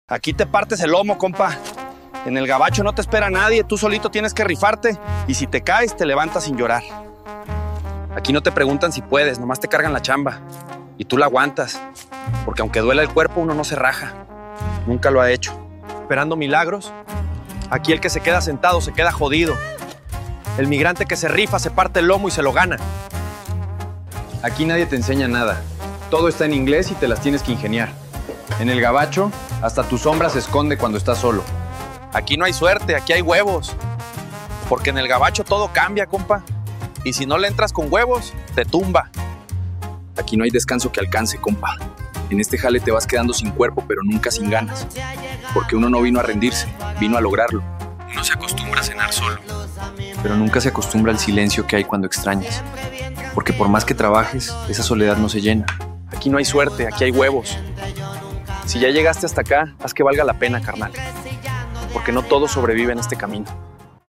Aquí te partes el lomo, compa. En el gabacho no te espera nadie, tú solito tienes que rifarte. Y si te caes, te levantas sin llorar. Aquí no te preguntan si puedes, nomás te cargan la chamba. Y tú la aguantas. Porque aunque duela el cuerpo, uno no se raja. Nunca lo ha hecho. Esperando milagros. Aquí el que se queda sentado se queda jodido. El migrante que se rifa se parte el lomo y se lo gana. Aquí nadie te enseña nada. Todo está en inglés y te las tienes que ingeniar. En el gabacho, hasta tu sombra se esconde cuando estás solo. Aquí no hay suerte, aquí hay huevos. Porque en el gabacho todo cambia, compa. Y si no le entras con huevos, te tumba. Aquí no hay descanso que alcance, compa. En este jale te vas quedando sin cuerpo, pero nunca sin ganas. Porque uno no vino a rendirse, vino a lograrlo. Uno se acostumbra a cenar solo, pero nunca se acostumbra al silencio que hay cuando extrañas. Porque por más que trabajes, esa soledad no se llena. Aquí no hay suerte, aquí hay huevos. Si ya llegaste hasta acá, haz que valga la pena, carnal. Porque no todo sobrevive en este camino.